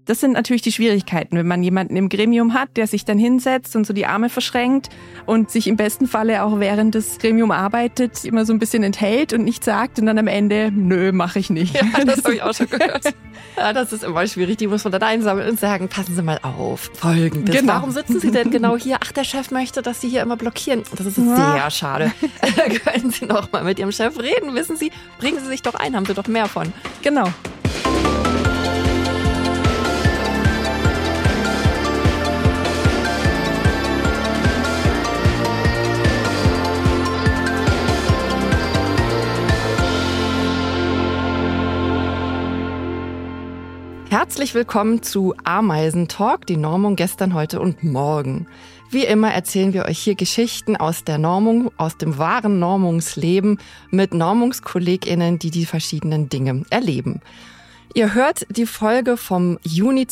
Das sind natürlich die Schwierigkeiten, wenn man jemanden im Gremium hat, der sich dann hinsetzt und so die Arme verschränkt und sich im besten Falle auch während das Gremium arbeitet immer so ein bisschen enthält und nichts sagt und dann am Ende, nö, mache ich nicht. Ja, das habe ich auch schon gehört. Ja, das ist immer schwierig. Die muss man dann einsammeln und sagen, passen Sie mal auf. Folgendes. Genau. Warum sitzen Sie denn genau hier? Ach, der Chef möchte, dass Sie hier immer blockieren. Das ist sehr schade. Können Sie noch mal mit Ihrem Chef reden? Wissen Sie, bringen Sie sich doch ein, haben Sie doch mehr von. Genau. Herzlich willkommen zu Ameisentalk, die Normung gestern, heute und morgen. Wie immer erzählen wir euch hier Geschichten aus der Normung, aus dem wahren Normungsleben mit NormungskollegInnen, die die verschiedenen Dinge erleben. Ihr hört die Folge vom Juni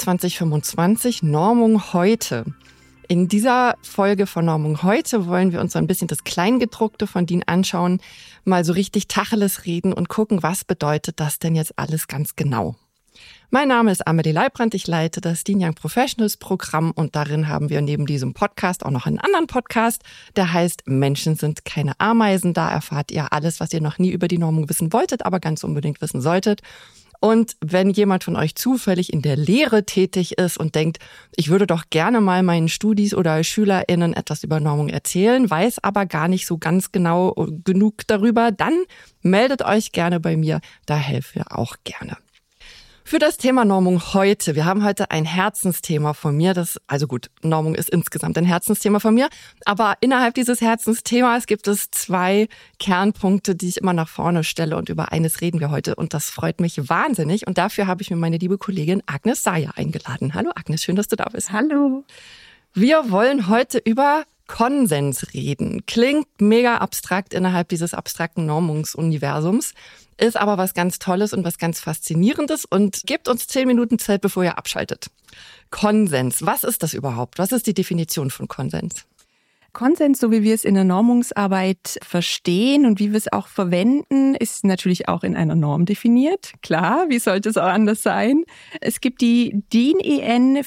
2025, Normung heute. In dieser Folge von Normung heute wollen wir uns so ein bisschen das Kleingedruckte von DIN anschauen, mal so richtig Tacheles reden und gucken, was bedeutet das denn jetzt alles ganz genau. Mein Name ist Amelie Leibrand, ich leite das DIN Young Professionals Programm und darin haben wir neben diesem Podcast auch noch einen anderen Podcast, der heißt Menschen sind keine Ameisen. Da erfahrt ihr alles, was ihr noch nie über die Normung wissen wolltet, aber ganz unbedingt wissen solltet. Und wenn jemand von euch zufällig in der Lehre tätig ist und denkt, ich würde doch gerne mal meinen Studis oder SchülerInnen etwas über Normung erzählen, weiß aber gar nicht so ganz genau genug darüber, dann meldet euch gerne bei mir, da helfen wir auch gerne. Für das Thema Normung heute. Wir haben heute ein Herzensthema von mir. Normung ist insgesamt ein Herzensthema von mir. Aber innerhalb dieses Herzensthemas gibt es 2 Kernpunkte, die ich immer nach vorne stelle. Und über eines reden wir heute. Und das freut mich wahnsinnig. Und dafür habe ich mir meine liebe Kollegin Agnes Sayer eingeladen. Hallo Agnes, schön, dass du da bist. Hallo. Wir wollen heute über Konsens reden. Klingt mega abstrakt innerhalb dieses abstrakten Normungsuniversums, ist aber was ganz Tolles und was ganz Faszinierendes und gebt uns 10 Minuten Zeit, bevor ihr abschaltet. Konsens, was ist das überhaupt? Was ist die Definition von Konsens? Konsens, so wie wir es in der Normungsarbeit verstehen und wie wir es auch verwenden, ist natürlich auch in einer Norm definiert. Klar, wie sollte es auch anders sein? Es gibt die DIN EN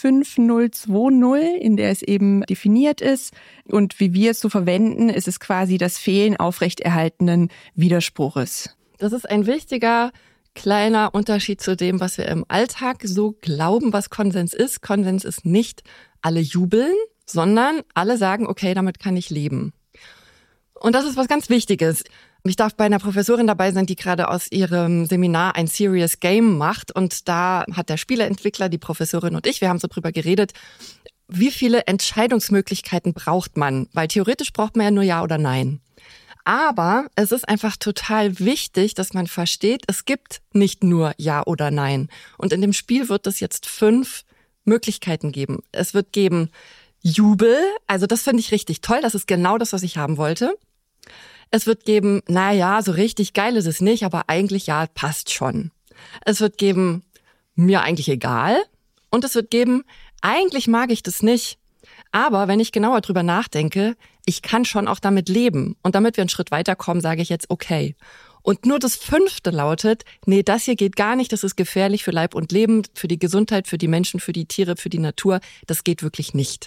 45020, in der es eben definiert ist. Und wie wir es so verwenden, ist es quasi das Fehlen aufrechterhaltenen Widerspruches. Das ist ein wichtiger kleiner Unterschied zu dem, was wir im Alltag so glauben, was Konsens ist. Konsens ist nicht alle jubeln, sondern alle sagen, okay, damit kann ich leben. Und das ist was ganz Wichtiges. Ich darf bei einer Professorin dabei sein, die gerade aus ihrem Seminar ein Serious Game macht. Und da hat der Spieleentwickler, die Professorin und ich, wir haben so drüber geredet, wie viele Entscheidungsmöglichkeiten braucht man? Weil theoretisch braucht man ja nur Ja oder Nein. Aber es ist einfach total wichtig, dass man versteht, es gibt nicht nur Ja oder Nein. Und in dem Spiel wird es jetzt 5 Möglichkeiten geben. Es wird geben Jubel, also das finde ich richtig toll, das ist genau das, was ich haben wollte. Es wird geben, naja, so richtig geil ist es nicht, aber eigentlich ja, passt schon. Es wird geben, mir eigentlich egal. Und es wird geben, eigentlich mag ich das nicht. Aber wenn ich genauer drüber nachdenke, ich kann schon auch damit leben. Und damit wir einen Schritt weiterkommen, sage ich jetzt okay. Und nur das 5. lautet, nee, das hier geht gar nicht, das ist gefährlich für Leib und Leben, für die Gesundheit, für die Menschen, für die Tiere, für die Natur. Das geht wirklich nicht.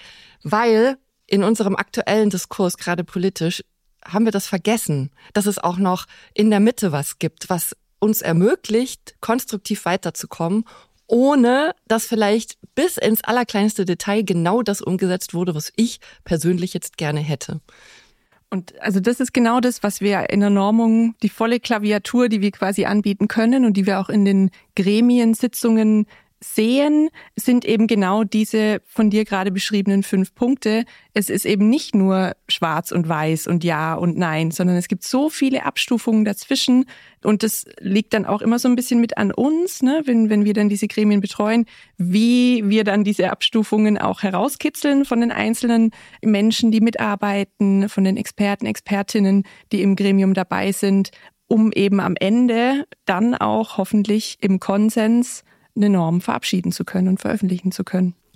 Weil in unserem aktuellen Diskurs, gerade politisch, haben wir das vergessen, dass es auch noch in der Mitte was gibt, was uns ermöglicht, konstruktiv weiterzukommen, ohne dass vielleicht bis ins allerkleinste Detail genau das umgesetzt wurde, was ich persönlich jetzt gerne hätte. Und also das ist genau das, was wir in der Normung, die volle Klaviatur, die wir quasi anbieten können und die wir auch in den Gremiensitzungen sehen, sind eben genau diese von dir gerade beschriebenen 5 Punkte. Es ist eben nicht nur schwarz und weiß und ja und nein, sondern es gibt so viele Abstufungen dazwischen und das liegt dann auch immer so ein bisschen mit an uns, ne, wenn wir dann diese Gremien betreuen, wie wir dann diese Abstufungen auch herauskitzeln von den einzelnen Menschen, die mitarbeiten, von den Experten, Expertinnen, die im Gremium dabei sind, um eben am Ende dann auch hoffentlich im Konsens eine Norm verabschieden zu können und veröffentlichen zu können.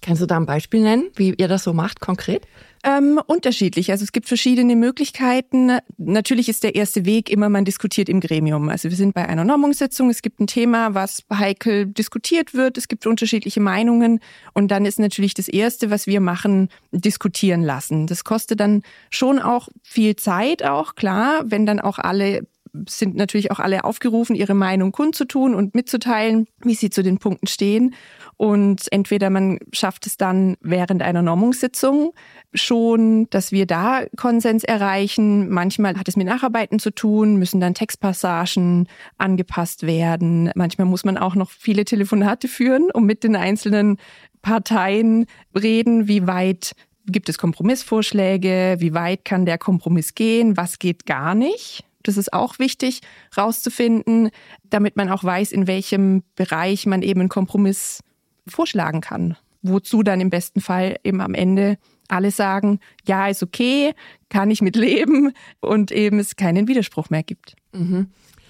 Kannst du da ein Beispiel nennen, wie ihr das so macht, konkret? Unterschiedlich. Also es gibt verschiedene Möglichkeiten. Natürlich ist der erste Weg immer, man diskutiert im Gremium. Also wir sind bei einer Normungssitzung, es gibt ein Thema, was heikel diskutiert wird, es gibt unterschiedliche Meinungen und dann ist natürlich das Erste, was wir machen, diskutieren lassen. Das kostet dann schon auch viel Zeit auch, klar, wenn dann auch sind natürlich auch alle aufgerufen, ihre Meinung kundzutun und mitzuteilen, wie sie zu den Punkten stehen. Und entweder man schafft es dann während einer Normungssitzung schon, dass wir da Konsens erreichen. Manchmal hat es mit Nacharbeiten zu tun, müssen dann Textpassagen angepasst werden. Manchmal muss man auch noch viele Telefonate führen, um mit den einzelnen Parteien reden, wie weit gibt es Kompromissvorschläge, wie weit kann der Kompromiss gehen, was geht gar nicht. Das ist auch wichtig, rauszufinden, damit man auch weiß, in welchem Bereich man eben einen Kompromiss vorschlagen kann. Wozu dann im besten Fall eben am Ende alle sagen, ja, ist okay, kann ich mit leben und eben es keinen Widerspruch mehr gibt. Mhm.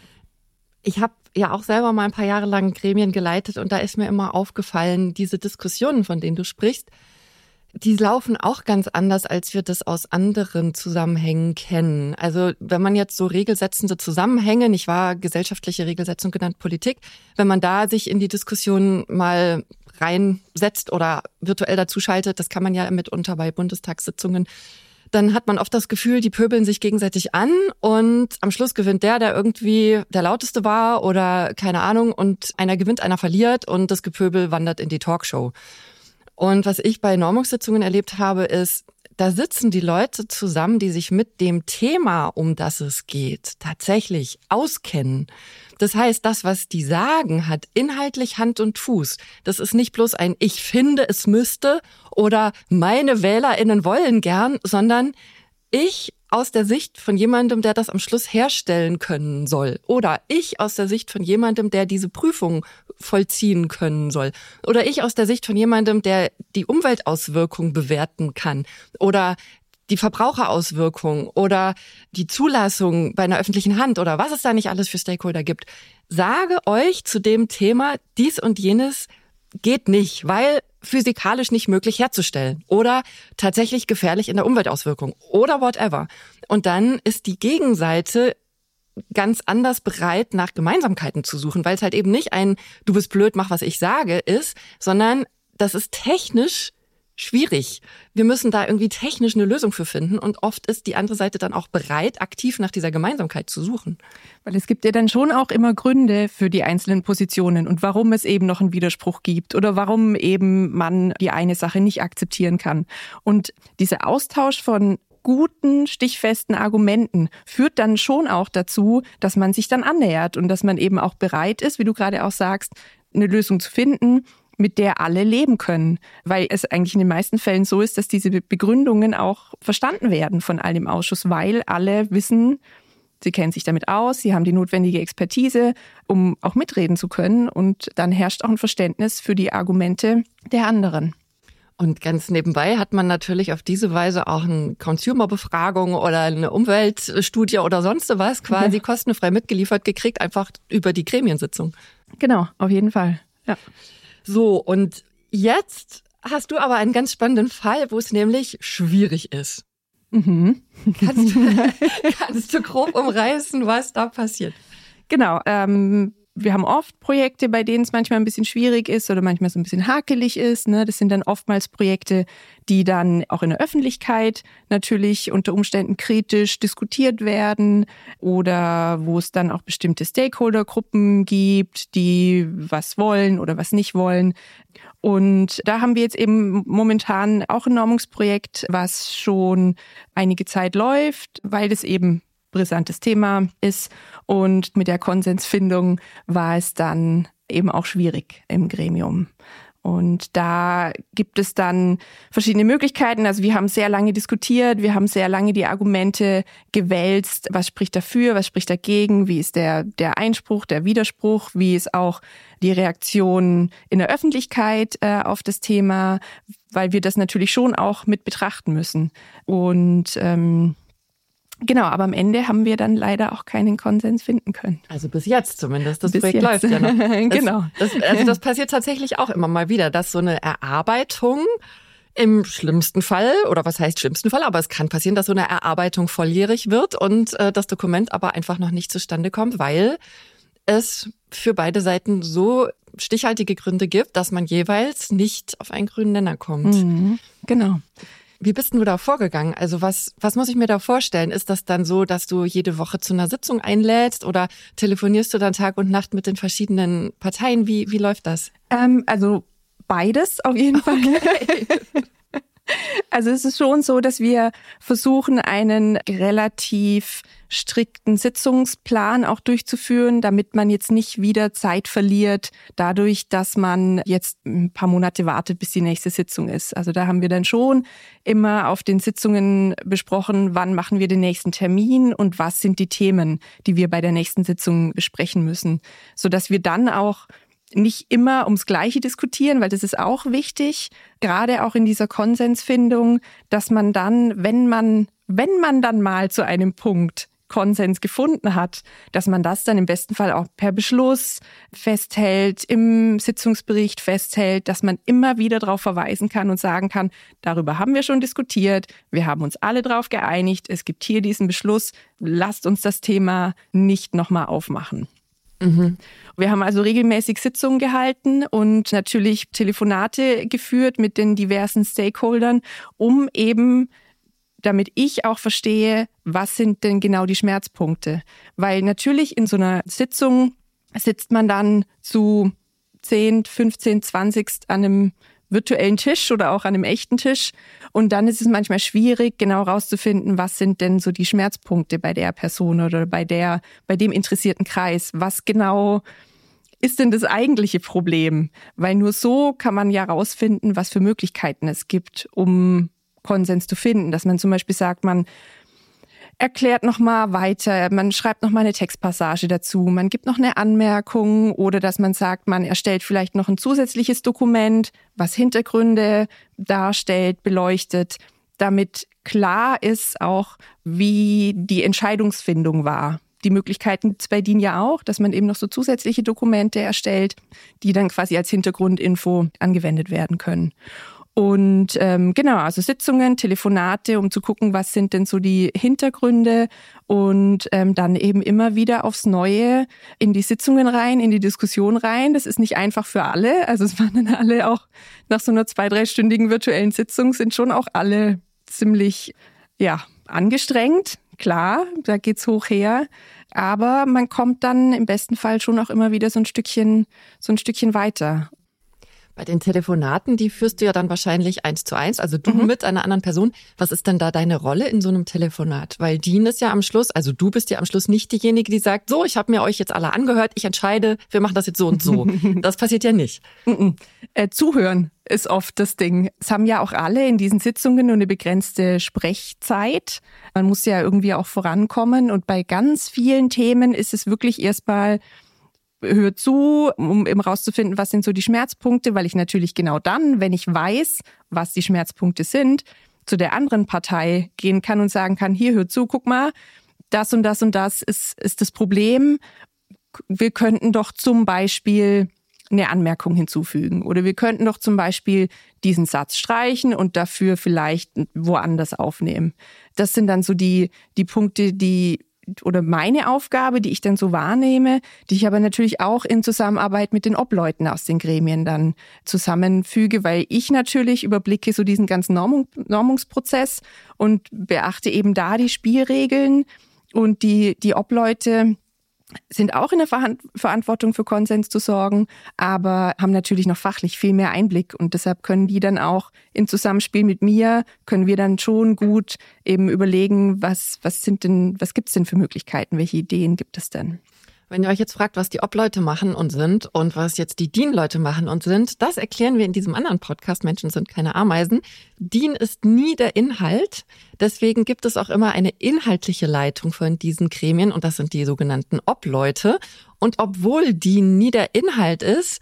Ich habe ja auch selber mal ein paar Jahre lang Gremien geleitet und da ist mir immer aufgefallen, diese Diskussionen, von denen du sprichst, die laufen auch ganz anders, als wir das aus anderen Zusammenhängen kennen. Also wenn man jetzt so regelsetzende Zusammenhänge, nicht wahr, gesellschaftliche Regelsetzung genannt Politik, wenn man da sich in die Diskussion mal reinsetzt oder virtuell dazuschaltet, das kann man ja mitunter bei Bundestagssitzungen, dann hat man oft das Gefühl, die pöbeln sich gegenseitig an und am Schluss gewinnt der irgendwie der Lauteste war oder keine Ahnung und einer gewinnt, einer verliert und das Gepöbel wandert in die Talkshow. Und was ich bei Normungssitzungen erlebt habe, ist, da sitzen die Leute zusammen, die sich mit dem Thema, um das es geht, tatsächlich auskennen. Das heißt, das, was die sagen, hat inhaltlich Hand und Fuß. Das ist nicht bloß ein Ich finde, es müsste oder meine WählerInnen wollen gern, sondern ich aus der Sicht von jemandem, der das am Schluss herstellen können soll. Oder ich aus der Sicht von jemandem, der diese Prüfung vollziehen können soll. Oder ich aus der Sicht von jemandem, der die Umweltauswirkung bewerten kann. Oder die Verbraucherauswirkung oder die Zulassung bei einer öffentlichen Hand oder was es da nicht alles für Stakeholder gibt. Sage euch zu dem Thema, dies und jenes geht nicht, weil physikalisch nicht möglich herzustellen oder tatsächlich gefährlich in der Umweltauswirkung oder whatever. Und dann ist die Gegenseite ganz anders bereit, nach Gemeinsamkeiten zu suchen, weil es halt eben nicht ein du bist blöd, mach was ich sage ist, sondern das ist technisch schwierig. Wir müssen da irgendwie technisch eine Lösung für finden und oft ist die andere Seite dann auch bereit, aktiv nach dieser Gemeinsamkeit zu suchen. Weil es gibt ja dann schon auch immer Gründe für die einzelnen Positionen und warum es eben noch einen Widerspruch gibt oder warum eben man die eine Sache nicht akzeptieren kann. Und dieser Austausch von guten, stichfesten Argumenten führt dann schon auch dazu, dass man sich dann annähert und dass man eben auch bereit ist, wie du gerade auch sagst, eine Lösung zu finden, mit der alle leben können. Weil es eigentlich in den meisten Fällen so ist, dass diese Begründungen auch verstanden werden von allen im Ausschuss, weil alle wissen, sie kennen sich damit aus, sie haben die notwendige Expertise, um auch mitreden zu können. Und dann herrscht auch ein Verständnis für die Argumente der anderen. Und ganz nebenbei hat man natürlich auf diese Weise auch eine Consumer-Befragung oder eine Umweltstudie oder sonst was quasi kostenfrei mitgeliefert gekriegt, einfach über die Gremiensitzung. Genau, auf jeden Fall, ja. So, und jetzt hast du aber einen ganz spannenden Fall, wo es nämlich schwierig ist. Mhm. Kannst du grob umreißen, was da passiert? Genau, wir haben oft Projekte, bei denen es manchmal ein bisschen schwierig ist oder manchmal so ein bisschen hakelig ist. Ne? Das sind dann oftmals Projekte, die dann auch in der Öffentlichkeit natürlich unter Umständen kritisch diskutiert werden oder wo es dann auch bestimmte Stakeholdergruppen gibt, die was wollen oder was nicht wollen. Und da haben wir jetzt eben momentan auch ein Normungsprojekt, was schon einige Zeit läuft, weil es eben brisantes Thema ist und mit der Konsensfindung war es dann eben auch schwierig im Gremium. Und da gibt es dann verschiedene Möglichkeiten. Also wir haben sehr lange diskutiert, wir haben sehr lange die Argumente gewälzt. Was spricht dafür, was spricht dagegen? Wie ist der Einspruch, der Widerspruch? Wie ist auch die Reaktion in der Öffentlichkeit auf das Thema? Weil wir das natürlich schon auch mit betrachten müssen. Und Genau, aber am Ende haben wir dann leider auch keinen Konsens finden können. Also bis jetzt zumindest. Das Bis Projekt jetzt. läuft ja noch. Genau. Das passiert tatsächlich auch immer mal wieder, dass so eine Erarbeitung im schlimmsten Fall, oder was heißt schlimmsten Fall, aber es kann passieren, dass so eine Erarbeitung volljährig wird und das Dokument aber einfach noch nicht zustande kommt, weil es für beide Seiten so stichhaltige Gründe gibt, dass man jeweils nicht auf einen grünen Nenner kommt. Mhm, genau. Wie bist du da vorgegangen? Also was muss ich mir da vorstellen? Ist das dann so, dass du jede Woche zu einer Sitzung einlädst oder telefonierst du dann Tag und Nacht mit den verschiedenen Parteien? Wie läuft das? Also beides auf jeden Fall. Okay. Also es ist schon so, dass wir versuchen, einen relativ strikten Sitzungsplan auch durchzuführen, damit man jetzt nicht wieder Zeit verliert, dadurch, dass man jetzt ein paar Monate wartet, bis die nächste Sitzung ist. Also da haben wir dann schon immer auf den Sitzungen besprochen, wann machen wir den nächsten Termin und was sind die Themen, die wir bei der nächsten Sitzung besprechen müssen, sodass wir dann auch nicht immer ums Gleiche diskutieren, weil das ist auch wichtig, gerade auch in dieser Konsensfindung, dass man dann, wenn man dann mal zu einem Punkt Konsens gefunden hat, dass man das dann im besten Fall auch per Beschluss festhält, im Sitzungsbericht festhält, dass man immer wieder darauf verweisen kann und sagen kann, darüber haben wir schon diskutiert, wir haben uns alle darauf geeinigt, es gibt hier diesen Beschluss, lasst uns das Thema nicht nochmal aufmachen. Mhm. Wir haben also regelmäßig Sitzungen gehalten und natürlich Telefonate geführt mit den diversen Stakeholdern, um eben, damit ich auch verstehe, was sind denn genau die Schmerzpunkte. Weil natürlich in so einer Sitzung sitzt man dann zu 10, 15, 20 an einem virtuellen Tisch oder auch an einem echten Tisch. Und dann ist es manchmal schwierig, genau rauszufinden, was sind denn so die Schmerzpunkte bei der Person oder bei dem interessierten Kreis. Was genau ist denn das eigentliche Problem? Weil nur so kann man ja rausfinden, was für Möglichkeiten es gibt, um Konsens zu finden. Dass man zum Beispiel sagt, man erklärt nochmal weiter, man schreibt nochmal eine Textpassage dazu, man gibt noch eine Anmerkung oder dass man sagt, man erstellt vielleicht noch ein zusätzliches Dokument, was Hintergründe darstellt, beleuchtet, damit klar ist auch, wie die Entscheidungsfindung war. Die Möglichkeiten gibt es bei DIN ja auch, dass man eben noch so zusätzliche Dokumente erstellt, die dann quasi als Hintergrundinfo angewendet werden können. Und genau, also Sitzungen, Telefonate, um zu gucken, was sind denn so die Hintergründe und dann eben immer wieder aufs Neue in die Sitzungen rein, in die Diskussion rein. Das ist nicht einfach für alle. Also es waren dann alle auch nach so einer 2-3-stündigen virtuellen Sitzung sind schon auch alle ziemlich angestrengt. Klar, da geht's hoch her. Aber man kommt dann im besten Fall schon auch immer wieder so ein Stückchen weiter. Bei den Telefonaten, die führst du ja dann wahrscheinlich 1:1, also du mit einer anderen Person. Was ist denn da deine Rolle in so einem Telefonat? Weil DIN ist ja am Schluss, also du bist ja am Schluss nicht diejenige, die sagt, so, ich habe mir euch jetzt alle angehört, ich entscheide, wir machen das jetzt so und so. Das passiert ja nicht. Zuhören ist oft das Ding. Es haben ja auch alle in diesen Sitzungen nur eine begrenzte Sprechzeit. Man muss ja irgendwie auch vorankommen und bei ganz vielen Themen ist es wirklich erstmal hör zu, um eben rauszufinden, was sind so die Schmerzpunkte, weil ich natürlich genau dann, wenn ich weiß, was die Schmerzpunkte sind, zu der anderen Partei gehen kann und sagen kann, hier, hör zu, guck mal, das und das und das ist das Problem. Wir könnten doch zum Beispiel eine Anmerkung hinzufügen oder wir könnten doch zum Beispiel diesen Satz streichen und dafür vielleicht woanders aufnehmen. Das sind dann so die Punkte, oder meine Aufgabe, die ich dann so wahrnehme, die ich aber natürlich auch in Zusammenarbeit mit den Obleuten aus den Gremien dann zusammenfüge, weil ich natürlich überblicke so diesen ganzen Normungsprozess und beachte eben da die Spielregeln und die Obleute sind auch in der Verantwortung für Konsens zu sorgen, aber haben natürlich noch fachlich viel mehr Einblick und deshalb können die dann auch im Zusammenspiel mit mir, können wir dann schon gut eben überlegen, was gibt's denn für Möglichkeiten, welche Ideen gibt es denn? Wenn ihr euch jetzt fragt, was die Obleute machen und sind und was jetzt die DIN-Leute machen und sind, das erklären wir in diesem anderen Podcast, Menschen sind keine Ameisen. DIN ist nie der Inhalt, deswegen gibt es auch immer eine inhaltliche Leitung von diesen Gremien und das sind die sogenannten Obleute. Und obwohl DIN nie der Inhalt ist,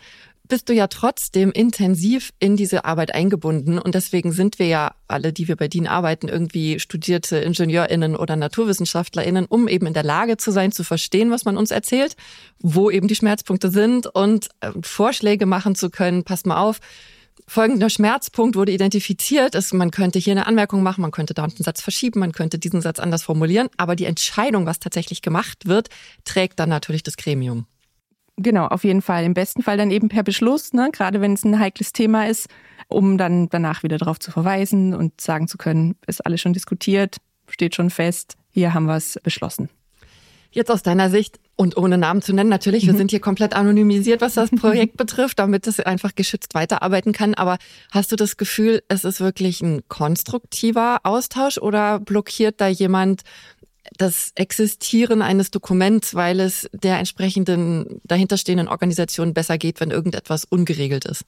bist du ja trotzdem intensiv in diese Arbeit eingebunden. Und deswegen sind wir ja alle, die wir bei DIN arbeiten, irgendwie studierte IngenieurInnen oder NaturwissenschaftlerInnen, um eben in der Lage zu sein, zu verstehen, was man uns erzählt, wo eben die Schmerzpunkte sind und Vorschläge machen zu können. Passt mal auf, folgender Schmerzpunkt wurde identifiziert. Man könnte hier eine Anmerkung machen, man könnte da einen Satz verschieben, man könnte diesen Satz anders formulieren. Aber die Entscheidung, was tatsächlich gemacht wird, trägt dann natürlich das Gremium. Genau, auf jeden Fall. Im besten Fall dann eben per Beschluss, ne? Gerade wenn es ein heikles Thema ist, um dann danach wieder darauf zu verweisen und sagen zu können, ist alles schon diskutiert, steht schon fest, hier haben wir es beschlossen. Jetzt aus deiner Sicht und ohne Namen zu nennen, natürlich, wir sind hier komplett anonymisiert, was das Projekt betrifft, damit es einfach geschützt weiterarbeiten kann. Aber hast du das Gefühl, es ist wirklich ein konstruktiver Austausch oder blockiert da jemand das Existieren eines Dokuments, weil es der entsprechenden dahinterstehenden Organisation besser geht, wenn irgendetwas ungeregelt ist?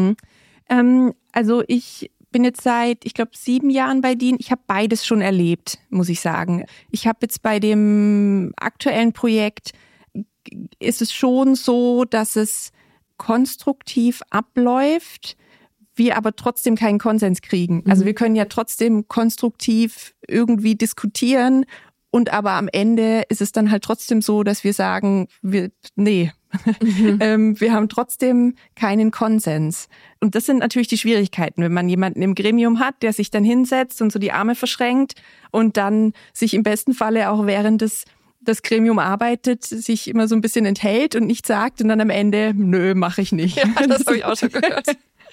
Also ich bin jetzt seit, ich glaube, 7 Jahren bei DIN. Ich habe beides schon erlebt, muss ich sagen. Ich habe jetzt bei dem aktuellen Projekt, ist es schon so, dass es konstruktiv abläuft, wir aber trotzdem keinen Konsens kriegen. Also wir können ja trotzdem konstruktiv irgendwie diskutieren. Und aber am Ende ist es dann halt trotzdem so, dass wir sagen, wir haben trotzdem keinen Konsens. Und das sind natürlich die Schwierigkeiten, wenn man jemanden im Gremium hat, der sich dann hinsetzt und so die Arme verschränkt und dann sich im besten Falle auch während das Gremium arbeitet, sich immer so ein bisschen enthält und nichts sagt und dann am Ende, nö, mache ich nicht. Ja, das habe ich auch schon gehört.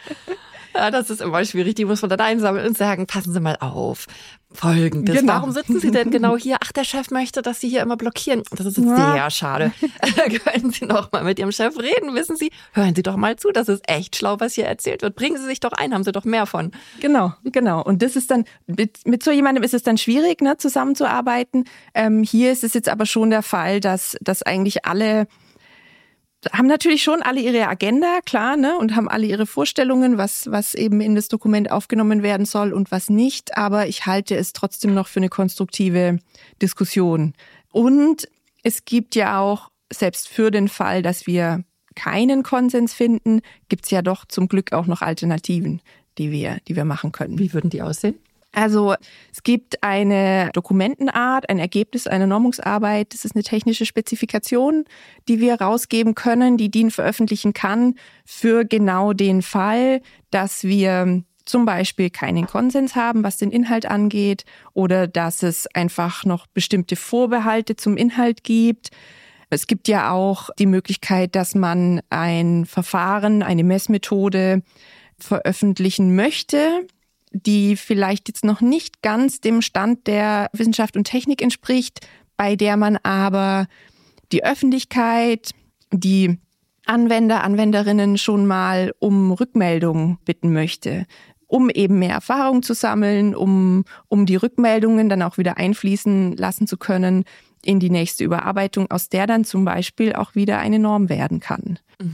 Ja, das ist immer schwierig. Die muss man dann einsammeln und sagen, passen Sie mal auf. Folgendes. Genau. Warum sitzen Sie denn genau hier? Ach, der Chef möchte, dass Sie hier immer blockieren. Das ist sehr schade. Können Sie noch mal mit Ihrem Chef reden? Wissen Sie, hören Sie doch mal zu. Das ist echt schlau, was hier erzählt wird. Bringen Sie sich doch ein, haben Sie doch mehr von. Genau. Und das ist dann, mit so jemandem ist es dann schwierig, ne, zusammenzuarbeiten. Hier ist es jetzt aber schon der Fall, dass eigentlich alle haben natürlich schon alle ihre Agenda, klar, ne, und haben alle ihre Vorstellungen, was eben in das Dokument aufgenommen werden soll und was nicht. Aber ich halte es trotzdem noch für eine konstruktive Diskussion. Und es gibt ja auch, selbst für den Fall, dass wir keinen Konsens finden, gibt es ja doch zum Glück auch noch Alternativen, die wir machen können. Wie würden die aussehen? Also es gibt eine Dokumentenart, ein Ergebnis einer Normungsarbeit. Das ist eine technische Spezifikation, die wir rausgeben können, die DIN veröffentlichen kann für genau den Fall, dass wir zum Beispiel keinen Konsens haben, was den Inhalt angeht, oder dass es einfach noch bestimmte Vorbehalte zum Inhalt gibt. Es gibt ja auch die Möglichkeit, dass man ein Verfahren, eine Messmethode veröffentlichen möchte, die vielleicht jetzt noch nicht ganz dem Stand der Wissenschaft und Technik entspricht, bei der man aber die Öffentlichkeit, die Anwender, Anwenderinnen schon mal um Rückmeldung bitten möchte, um eben mehr Erfahrung zu sammeln, um die Rückmeldungen dann auch wieder einfließen lassen zu können in die nächste Überarbeitung, aus der dann zum Beispiel auch wieder eine Norm werden kann.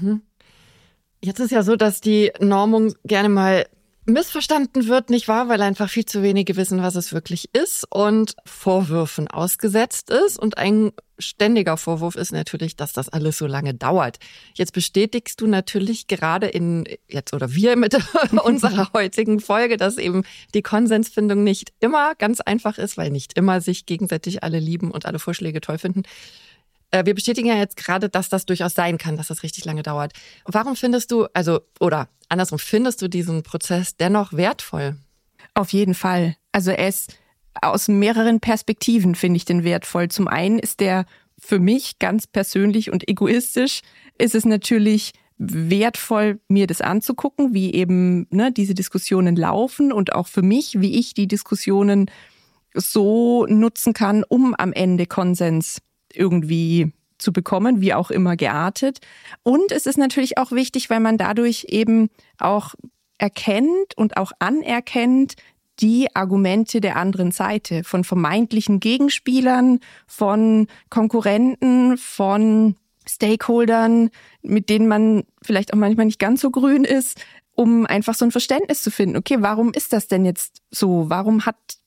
Jetzt ist ja so, dass die Normung gerne mal missverstanden wird, nicht wahr? Weil einfach viel zu wenige wissen, was es wirklich ist und Vorwürfen ausgesetzt ist. Und ein ständiger Vorwurf ist natürlich, dass das alles so lange dauert. Jetzt bestätigst du natürlich gerade wir mit unserer heutigen Folge, dass eben die Konsensfindung nicht immer ganz einfach ist, weil nicht immer sich gegenseitig alle lieben und alle Vorschläge toll finden. Wir bestätigen ja jetzt gerade, dass das durchaus sein kann, dass das richtig lange dauert. Warum findest du, findest du diesen Prozess dennoch wertvoll? Auf jeden Fall. Also aus mehreren Perspektiven finde ich den wertvoll. Zum einen ist der für mich ganz persönlich und egoistisch, ist es natürlich wertvoll, mir das anzugucken, wie eben diese Diskussionen laufen und auch für mich, wie ich die Diskussionen so nutzen kann, um am Ende Konsens irgendwie zu bekommen, wie auch immer geartet. Und es ist natürlich auch wichtig, weil man dadurch eben auch erkennt und auch anerkennt die Argumente der anderen Seite, von vermeintlichen Gegenspielern, von Konkurrenten, von Stakeholdern, mit denen man vielleicht auch manchmal nicht ganz so grün ist, um einfach so ein Verständnis zu finden. Okay, warum ist das denn jetzt so? Warum hat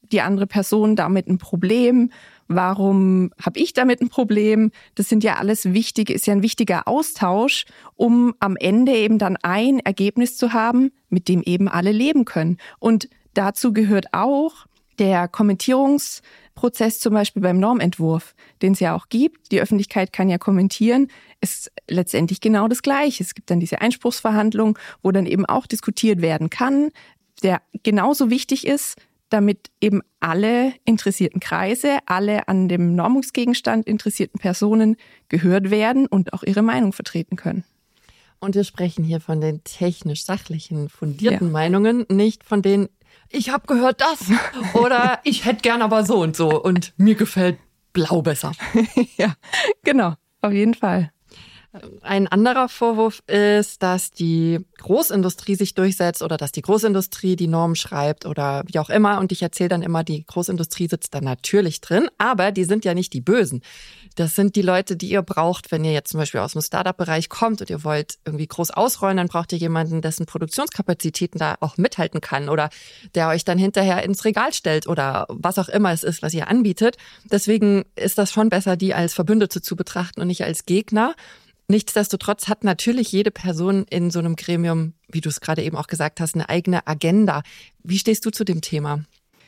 die andere Person damit ein Problem? Warum habe ich damit ein Problem? Das sind ja alles ist ja ein wichtiger Austausch, um am Ende eben dann ein Ergebnis zu haben, mit dem eben alle leben können. Und dazu gehört auch der Kommentierungsprozess zum Beispiel beim Normentwurf, den es ja auch gibt. Die Öffentlichkeit kann ja kommentieren. Ist letztendlich genau das Gleiche. Es gibt dann diese Einspruchsverhandlung, wo dann eben auch diskutiert werden kann, der genauso wichtig ist, damit eben alle interessierten Kreise, alle an dem Normungsgegenstand interessierten Personen gehört werden und auch ihre Meinung vertreten können. Und wir sprechen hier von den technisch-sachlichen, fundierten Meinungen, nicht von den, ich habe gehört das oder ich hätte gern aber so und mir gefällt blau besser. Ja, genau, auf jeden Fall. Ein anderer Vorwurf ist, dass die Großindustrie sich durchsetzt oder dass die Großindustrie die Normen schreibt oder wie auch immer. Und ich erzähle dann immer, die Großindustrie sitzt da natürlich drin, aber die sind ja nicht die Bösen. Das sind die Leute, die ihr braucht, wenn ihr jetzt zum Beispiel aus dem Startup-Bereich kommt und ihr wollt irgendwie groß ausrollen, dann braucht ihr jemanden, dessen Produktionskapazitäten da auch mithalten kann oder der euch dann hinterher ins Regal stellt oder was auch immer es ist, was ihr anbietet. Deswegen ist das schon besser, die als Verbündete zu betrachten und nicht als Gegner. Nichtsdestotrotz hat natürlich jede Person in so einem Gremium, wie du es gerade eben auch gesagt hast, eine eigene Agenda. Wie stehst du zu dem Thema?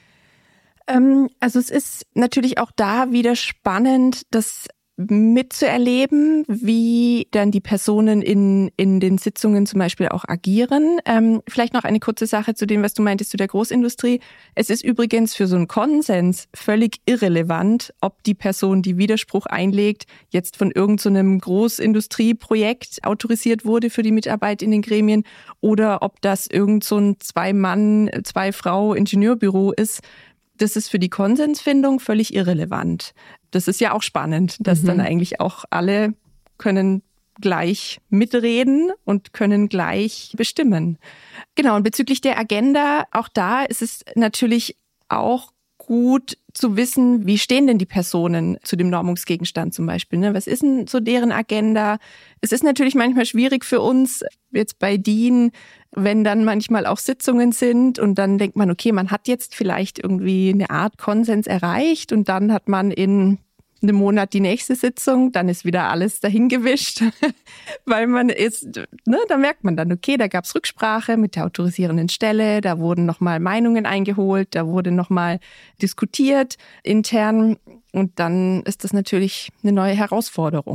Also es ist natürlich auch da wieder spannend, das mitzuerleben, wie dann die Personen in den Sitzungen zum Beispiel auch agieren. Vielleicht noch eine kurze Sache zu dem, was du meintest, zu der Großindustrie. Es ist übrigens für so einen Konsens völlig irrelevant, ob die Person, die Widerspruch einlegt, jetzt von irgendeinem Großindustrieprojekt autorisiert wurde für die Mitarbeit in den Gremien oder ob das irgend so ein 2-Mann, 2-Frau Ingenieurbüro ist. Das ist für die Konsensfindung völlig irrelevant. Das ist ja auch spannend, dass dann eigentlich auch alle können gleich mitreden und können gleich bestimmen. Genau, und bezüglich der Agenda, auch da ist es natürlich auch gut zu wissen, wie stehen denn die Personen zu dem Normungsgegenstand zum Beispiel, ne? Was ist denn so deren Agenda? Es ist natürlich manchmal schwierig für uns, jetzt bei DIN, wenn dann manchmal auch Sitzungen sind und dann denkt man, okay, man hat jetzt vielleicht irgendwie eine Art Konsens erreicht und dann hat man in einem Monat die nächste Sitzung, dann ist wieder alles dahingewischt, weil man ist, ne, da merkt man dann, okay, da gab es Rücksprache mit der autorisierenden Stelle, da wurden nochmal Meinungen eingeholt, da wurde nochmal diskutiert intern und dann ist das natürlich eine neue Herausforderung.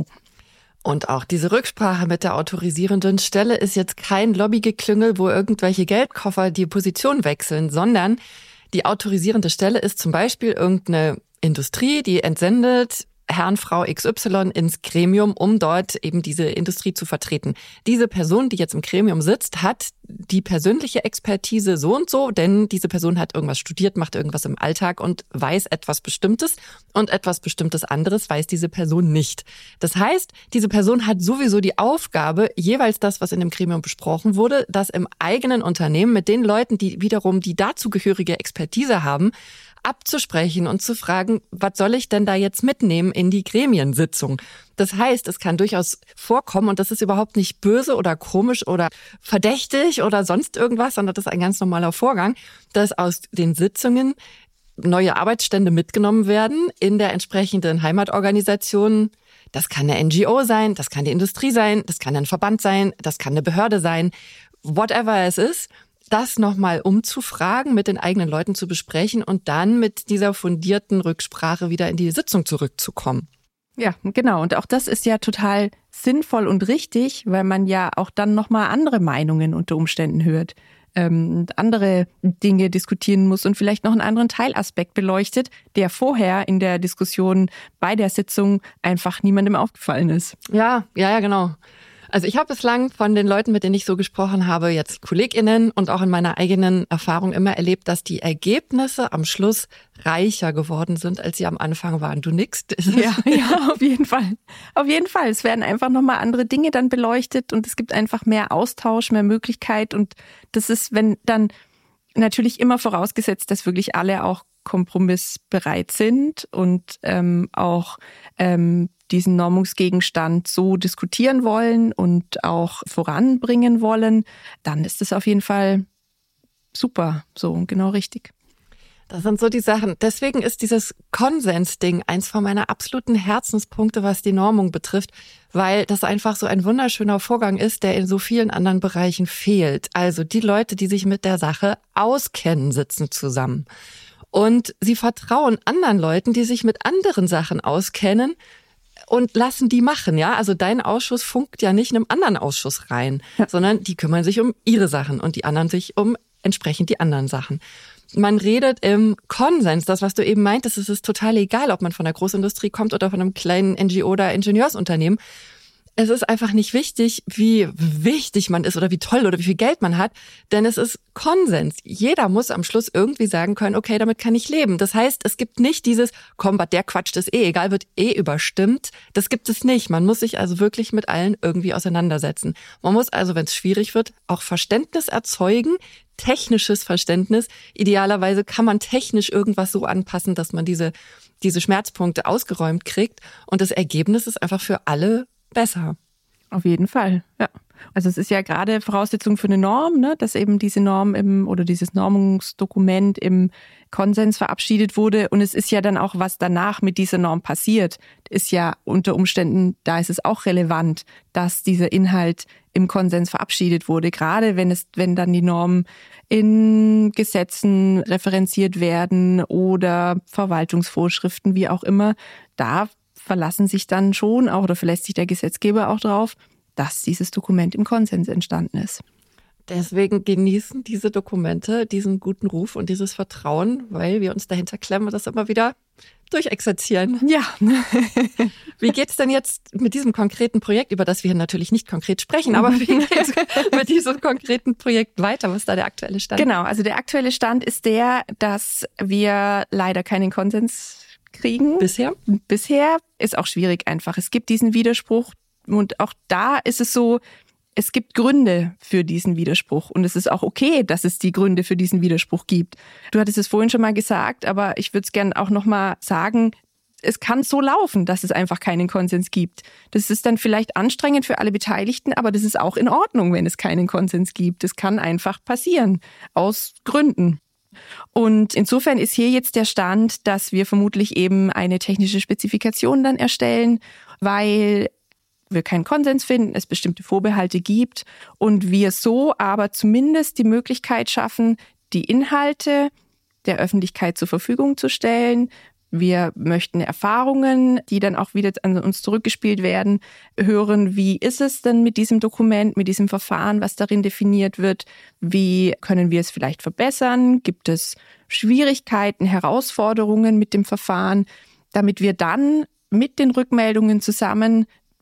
Und auch diese Rücksprache mit der autorisierenden Stelle ist jetzt kein Lobbygeklüngel, wo irgendwelche Geldkoffer die Position wechseln, sondern die autorisierende Stelle ist zum Beispiel irgendeine Industrie, die entsendet Herrn, Frau XY ins Gremium, um dort eben diese Industrie zu vertreten. Diese Person, die jetzt im Gremium sitzt, hat die persönliche Expertise so und so, denn diese Person hat irgendwas studiert, macht irgendwas im Alltag und weiß etwas Bestimmtes und etwas Bestimmtes anderes weiß diese Person nicht. Das heißt, diese Person hat sowieso die Aufgabe, jeweils das, was in dem Gremium besprochen wurde, das im eigenen Unternehmen mit den Leuten, die wiederum die dazugehörige Expertise haben, abzusprechen und zu fragen, was soll ich denn da jetzt mitnehmen in die Gremiensitzung? Das heißt, es kann durchaus vorkommen, und das ist überhaupt nicht böse oder komisch oder verdächtig oder sonst irgendwas, sondern das ist ein ganz normaler Vorgang, dass aus den Sitzungen neue Arbeitsstände mitgenommen werden in der entsprechenden Heimatorganisation. Das kann eine NGO sein, das kann die Industrie sein, das kann ein Verband sein, das kann eine Behörde sein, whatever es ist. Das nochmal umzufragen, mit den eigenen Leuten zu besprechen und dann mit dieser fundierten Rücksprache wieder in die Sitzung zurückzukommen. Ja, genau. Und auch das ist ja total sinnvoll und richtig, weil man ja auch dann nochmal andere Meinungen unter Umständen hört, andere Dinge diskutieren muss und vielleicht noch einen anderen Teilaspekt beleuchtet, der vorher in der Diskussion bei der Sitzung einfach niemandem aufgefallen ist. Ja, genau. Also ich habe bislang von den Leuten, mit denen ich so gesprochen habe, jetzt KollegInnen und auch in meiner eigenen Erfahrung immer erlebt, dass die Ergebnisse am Schluss reicher geworden sind, als sie am Anfang waren. Du nickst. Ja, auf jeden Fall. Auf jeden Fall. Es werden einfach nochmal andere Dinge dann beleuchtet und es gibt einfach mehr Austausch, mehr Möglichkeit und das ist, wenn dann natürlich immer vorausgesetzt, dass wirklich alle auch kompromissbereit sind und auch diesen Normungsgegenstand so diskutieren wollen und auch voranbringen wollen, dann ist es auf jeden Fall super, so genau richtig. Das sind so die Sachen. Deswegen ist dieses Konsensding eins von meiner absoluten Herzenspunkte, was die Normung betrifft, weil das einfach so ein wunderschöner Vorgang ist, der in so vielen anderen Bereichen fehlt. Also die Leute, die sich mit der Sache auskennen, sitzen zusammen. Und sie vertrauen anderen Leuten, die sich mit anderen Sachen auskennen und lassen die machen, ja. Also dein Ausschuss funkt ja nicht in einem anderen Ausschuss rein, sondern die kümmern sich um ihre Sachen und die anderen sich um entsprechend die anderen Sachen. Man redet im Konsens, das, was du eben meintest, es ist total egal, ob man von der Großindustrie kommt oder von einem kleinen NGO oder Ingenieursunternehmen. Es ist einfach nicht wichtig, wie wichtig man ist oder wie toll oder wie viel Geld man hat, denn es ist Konsens. Jeder muss am Schluss irgendwie sagen können, okay, damit kann ich leben. Das heißt, es gibt nicht dieses, komm, der quatscht ist egal, wird überstimmt. Das gibt es nicht. Man muss sich also wirklich mit allen irgendwie auseinandersetzen. Man muss also, wenn es schwierig wird, auch Verständnis erzeugen, technisches Verständnis. Idealerweise kann man technisch irgendwas so anpassen, dass man diese Schmerzpunkte ausgeräumt kriegt. Und das Ergebnis ist einfach für alle besser. Auf jeden Fall, ja. Also es ist ja gerade Voraussetzung für eine Norm, ne, dass eben diese Norm oder dieses Normungsdokument im Konsens verabschiedet wurde. Und es ist ja dann auch, was danach mit dieser Norm passiert, ist ja unter Umständen, da ist es auch relevant, dass dieser Inhalt im Konsens verabschiedet wurde. Gerade wenn dann die Normen in Gesetzen referenziert werden oder Verwaltungsvorschriften, wie auch immer, da verlassen sich dann schon auch, oder verlässt sich der Gesetzgeber auch darauf, dass dieses Dokument im Konsens entstanden ist. Deswegen genießen diese Dokumente diesen guten Ruf und dieses Vertrauen, weil wir uns dahinter klemmen und das immer wieder durchexerzieren. Ja. Wie geht's denn jetzt mit diesem konkreten Projekt, über das wir hier natürlich nicht konkret sprechen, aber wie geht's mit diesem konkreten Projekt weiter? Was ist da der aktuelle Stand? Genau, also der aktuelle Stand ist der, dass wir leider keinen Konsens kriegen. Bisher ist auch schwierig einfach. Es gibt diesen Widerspruch und auch da ist es so, es gibt Gründe für diesen Widerspruch und es ist auch okay, dass es die Gründe für diesen Widerspruch gibt. Du hattest es vorhin schon mal gesagt, aber ich würde es gerne auch noch mal sagen, es kann so laufen, dass es einfach keinen Konsens gibt. Das ist dann vielleicht anstrengend für alle Beteiligten, aber das ist auch in Ordnung, wenn es keinen Konsens gibt. Das kann einfach passieren, aus Gründen. Und insofern ist hier jetzt der Stand, dass wir vermutlich eben eine technische Spezifikation dann erstellen, weil wir keinen Konsens finden, es bestimmte Vorbehalte gibt und wir so aber zumindest die Möglichkeit schaffen, die Inhalte der Öffentlichkeit zur Verfügung zu stellen. Wir möchten Erfahrungen, die dann auch wieder an uns zurückgespielt werden, hören, wie ist es denn mit diesem Dokument, mit diesem Verfahren, was darin definiert wird? Wie können wir es vielleicht verbessern? Gibt es Schwierigkeiten, Herausforderungen mit dem Verfahren, damit wir dann mit den Rückmeldungen zusammen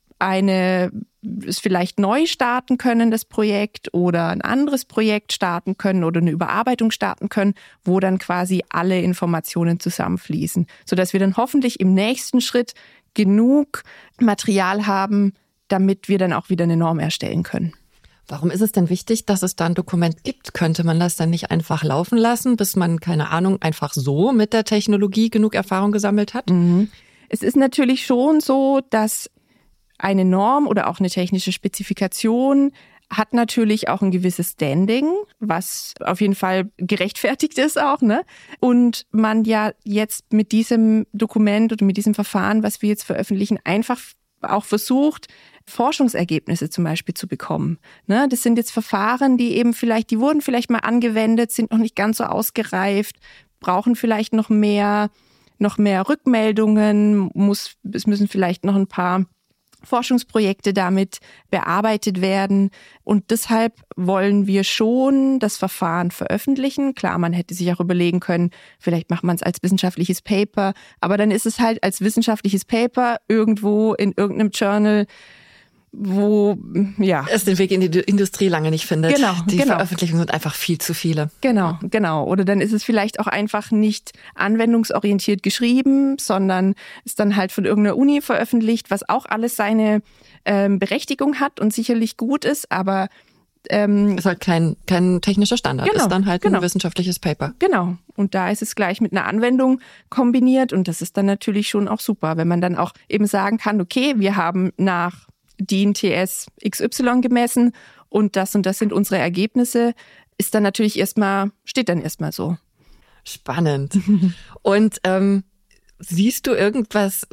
es vielleicht neu starten können, das Projekt, oder ein anderes Projekt starten können oder eine Überarbeitung starten können, wo dann quasi alle Informationen zusammenfließen, sodass wir dann hoffentlich im nächsten Schritt genug Material haben, damit wir dann auch wieder eine Norm erstellen können. Warum ist es denn wichtig, dass es da ein Dokument gibt? Könnte man das dann nicht einfach laufen lassen, bis man, keine Ahnung, einfach so mit der Technologie genug Erfahrung gesammelt hat? Es ist natürlich schon so, dass eine Norm oder auch eine technische Spezifikation hat natürlich auch ein gewisses Standing, was auf jeden Fall gerechtfertigt ist auch, ne? Und man ja jetzt mit diesem Dokument oder mit diesem Verfahren, was wir jetzt veröffentlichen, einfach auch versucht, Forschungsergebnisse zum Beispiel zu bekommen. Ne? Das sind jetzt Verfahren, die wurden vielleicht mal angewendet, sind noch nicht ganz so ausgereift, brauchen vielleicht noch mehr Rückmeldungen, es müssen vielleicht noch ein paar Forschungsprojekte damit bearbeitet werden. Und deshalb wollen wir schon das Verfahren veröffentlichen. Klar, man hätte sich auch überlegen können, vielleicht macht man es als wissenschaftliches Paper, aber dann ist es halt als wissenschaftliches Paper irgendwo in irgendeinem Journal, wo es den Weg in die Industrie lange nicht findet. Genau. Veröffentlichungen sind einfach viel zu viele. Genau. Oder dann ist es vielleicht auch einfach nicht anwendungsorientiert geschrieben, sondern ist dann halt von irgendeiner Uni veröffentlicht, was auch alles seine Berechtigung hat und sicherlich gut ist, aber ist halt kein technischer Standard, ist dann halt ein wissenschaftliches Paper. Genau. Und da ist es gleich mit einer Anwendung kombiniert und das ist dann natürlich schon auch super, wenn man dann auch eben sagen kann, okay, wir haben nach DIN TS XY gemessen und das sind unsere Ergebnisse, steht dann erstmal so. Spannend. Und siehst du irgendwas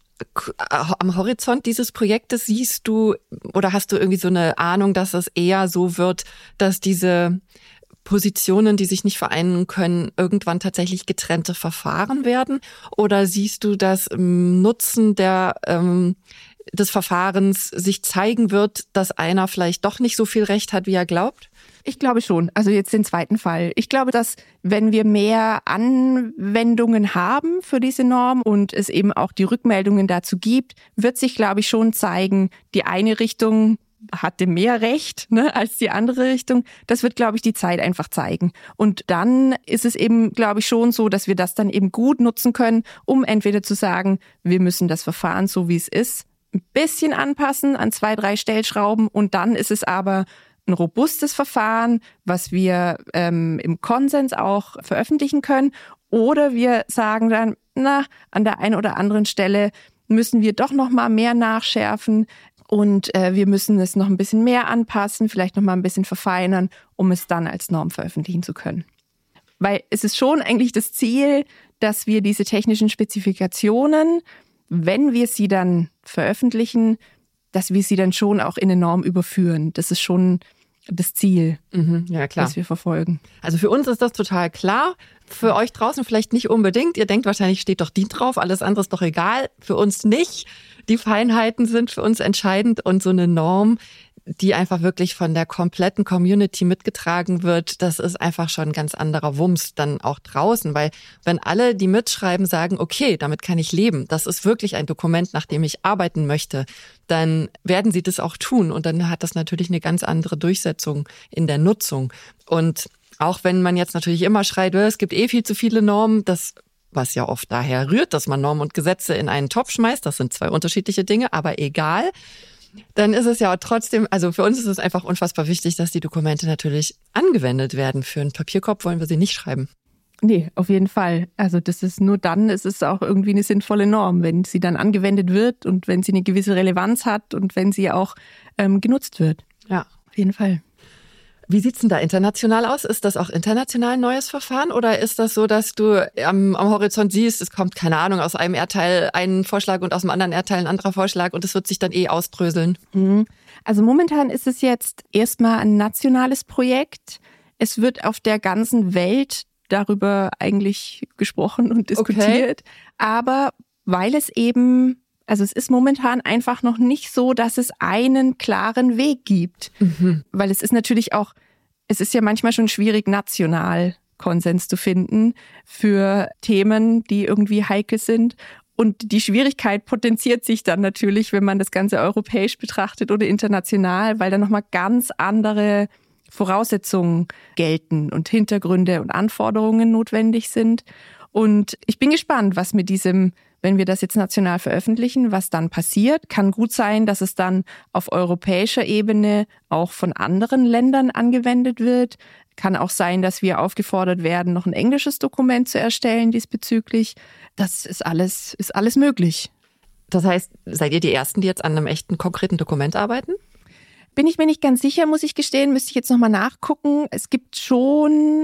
am Horizont dieses Projektes? Siehst du oder hast du irgendwie so eine Ahnung, dass es eher so wird, dass diese Positionen, die sich nicht vereinen können, irgendwann tatsächlich getrennte Verfahren werden? Oder siehst du, dass im Nutzen des Verfahrens sich zeigen wird, dass einer vielleicht doch nicht so viel Recht hat, wie er glaubt? Ich glaube schon. Also jetzt den zweiten Fall. Ich glaube, dass wenn wir mehr Anwendungen haben für diese Norm und es eben auch die Rückmeldungen dazu gibt, wird sich, glaube ich, schon zeigen, die eine Richtung hatte mehr Recht, als die andere Richtung. Das wird, glaube ich, die Zeit einfach zeigen. Und dann ist es eben, glaube ich, schon so, dass wir das dann eben gut nutzen können, um entweder zu sagen, wir müssen das Verfahren so, wie es ist, ein bisschen anpassen an 2, 3 Stellschrauben und dann ist es aber ein robustes Verfahren, was wir im Konsens auch veröffentlichen können. Oder wir sagen dann, an der einen oder anderen Stelle müssen wir doch noch mal mehr nachschärfen und wir müssen es noch ein bisschen mehr anpassen, vielleicht noch mal ein bisschen verfeinern, um es dann als Norm veröffentlichen zu können. Weil es ist schon eigentlich das Ziel, dass wir diese technischen Spezifikationen, wenn wir sie dann veröffentlichen, dass wir sie dann schon auch in eine Norm überführen. Das ist schon das Ziel, ja, klar, das wir verfolgen. Also für uns ist das total klar. Für euch draußen vielleicht nicht unbedingt. Ihr denkt wahrscheinlich, steht doch DIN drauf, alles andere ist doch egal. Für uns nicht. Die Feinheiten sind für uns entscheidend und so eine Norm, die einfach wirklich von der kompletten Community mitgetragen wird, das ist einfach schon ein ganz anderer Wumms dann auch draußen, weil wenn alle, die mitschreiben, sagen, okay, damit kann ich leben, das ist wirklich ein Dokument, nach dem ich arbeiten möchte, dann werden sie das auch tun und dann hat das natürlich eine ganz andere Durchsetzung in der Nutzung. Und auch wenn man jetzt natürlich immer schreit, es gibt viel zu viele Normen, was ja oft daher rührt, dass man Normen und Gesetze in einen Topf schmeißt, das sind 2 unterschiedliche Dinge, aber egal. Dann ist es ja trotzdem, also für uns ist es einfach unfassbar wichtig, dass die Dokumente natürlich angewendet werden. Für einen Papierkorb wollen wir sie nicht schreiben. Nee, auf jeden Fall. Also das ist nur dann, ist es auch irgendwie eine sinnvolle Norm, wenn sie dann angewendet wird und wenn sie eine gewisse Relevanz hat und wenn sie auch genutzt wird. Ja, auf jeden Fall. Wie sieht's denn da international aus? Ist das auch international ein neues Verfahren oder ist das so, dass du am Horizont siehst, es kommt, keine Ahnung, aus einem Erdteil ein Vorschlag und aus dem anderen Erdteil ein anderer Vorschlag und es wird sich dann ausdröseln? Also momentan ist es jetzt erstmal ein nationales Projekt. Es wird auf der ganzen Welt darüber eigentlich gesprochen und diskutiert. Okay. Aber weil es eben, also es ist momentan einfach noch nicht so, dass es einen klaren Weg gibt. Weil es ist natürlich auch, es ist ja manchmal schon schwierig, national Konsens zu finden für Themen, die irgendwie heikel sind. Und die Schwierigkeit potenziert sich dann natürlich, wenn man das Ganze europäisch betrachtet oder international, weil da nochmal ganz andere Voraussetzungen gelten und Hintergründe und Anforderungen notwendig sind. Und ich bin gespannt, was mit diesem, wenn wir das jetzt national veröffentlichen, was dann passiert. Kann gut sein, dass es dann auf europäischer Ebene auch von anderen Ländern angewendet wird. Kann auch sein, dass wir aufgefordert werden, noch ein englisches Dokument zu erstellen diesbezüglich. Das ist alles möglich. Das heißt, seid ihr die Ersten, die jetzt an einem echten, konkreten Dokument arbeiten? Bin ich mir nicht ganz sicher, muss ich gestehen. Müsste ich jetzt nochmal nachgucken. Es gibt schon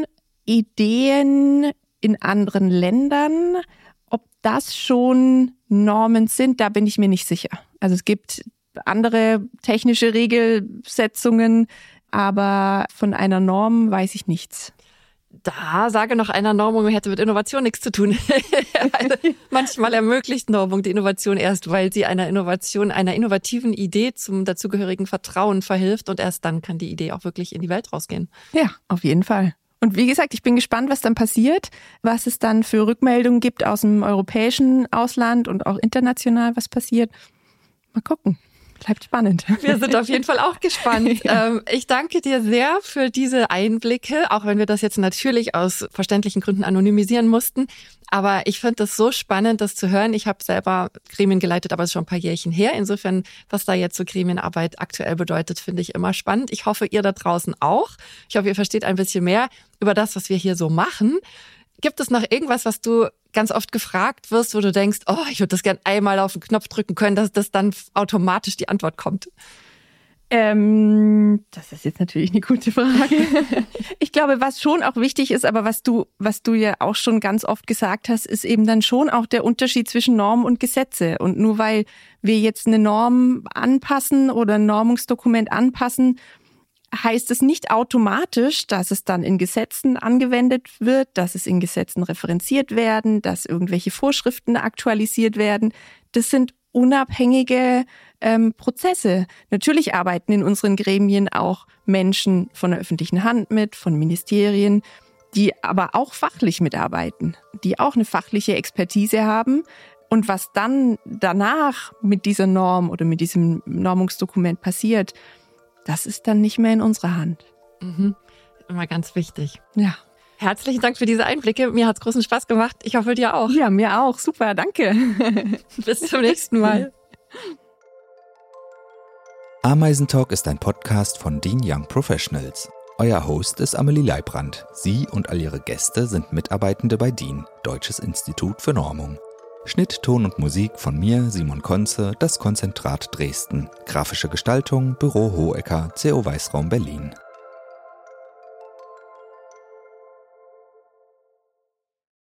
Ideen in anderen Ländern. Ob das schon Normen sind, da bin ich mir nicht sicher. Also es gibt andere technische Regelsetzungen, aber von einer Norm weiß ich nichts. Da sage noch einer Normung hätte mit Innovation nichts zu tun. Also manchmal ermöglicht Normung die Innovation erst, weil sie einer innovativen Idee zum dazugehörigen Vertrauen verhilft und erst dann kann die Idee auch wirklich in die Welt rausgehen. Ja, auf jeden Fall. Und wie gesagt, ich bin gespannt, was dann passiert, was es dann für Rückmeldungen gibt aus dem europäischen Ausland und auch international, was passiert. Mal gucken. Bleibt spannend. Wir sind auf jeden Fall auch gespannt. Ja. Ich danke dir sehr für diese Einblicke, auch wenn wir das jetzt natürlich aus verständlichen Gründen anonymisieren mussten. Aber ich finde das so spannend, das zu hören. Ich habe selber Gremien geleitet, aber es ist schon ein paar Jährchen her. Insofern, was da jetzt so Gremienarbeit aktuell bedeutet, finde ich immer spannend. Ich hoffe, ihr da draußen auch. Ich hoffe, ihr versteht ein bisschen mehr über das, was wir hier so machen. Gibt es noch irgendwas, was du ganz oft gefragt wirst, wo du denkst, ich würde das gern einmal auf den Knopf drücken können, dass das dann automatisch die Antwort kommt? Das ist jetzt natürlich eine gute Frage. Ich glaube, was schon auch wichtig ist, aber was du ja auch schon ganz oft gesagt hast, ist eben dann schon auch der Unterschied zwischen Normen und Gesetze. Und nur weil wir jetzt eine Norm anpassen oder ein Normungsdokument anpassen, heißt es nicht automatisch, dass es dann in Gesetzen angewendet wird, dass es in Gesetzen referenziert werden, dass irgendwelche Vorschriften aktualisiert werden. Das sind unabhängige Prozesse. Natürlich arbeiten in unseren Gremien auch Menschen von der öffentlichen Hand mit, von Ministerien, die aber auch fachlich mitarbeiten, die auch eine fachliche Expertise haben. Und was dann danach mit dieser Norm oder mit diesem Normungsdokument passiert, das ist dann nicht mehr in unserer Hand. Immer ganz wichtig. Ja. Herzlichen Dank für diese Einblicke. Mir hat's großen Spaß gemacht. Ich hoffe, dir auch. Ja, mir auch. Super, danke. Bis zum nächsten Mal. Ameisentalk ist ein Podcast von Dean Young Professionals. Euer Host ist Amelie Leibrand. Sie und all ihre Gäste sind Mitarbeitende bei DIN, Deutsches Institut für Normung. Schnitt, Ton und Musik von mir, Simon Konze, das Konzentrat Dresden. Grafische Gestaltung, Büro Hohecker, CO Weißraum Berlin.